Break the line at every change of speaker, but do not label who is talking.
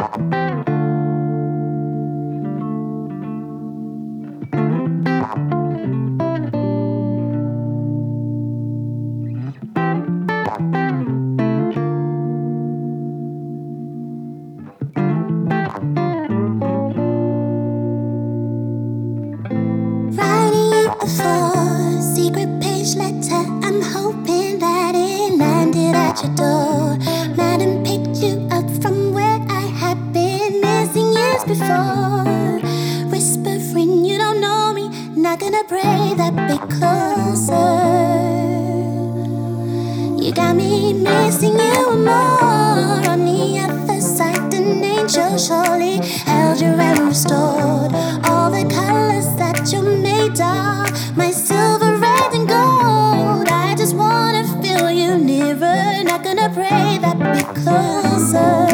Secret page letter, I'm hoping that it landed at your door. Madam picked you up from where I had been missing years before. Whispering you don't know me, not gonna pray that bit closer. You got me missing you more. On the other side, an angel surely held you and restored all the colors that you made of my silver, red, and gold. I just wanna feel you nearer, not gonna pray that bit closer.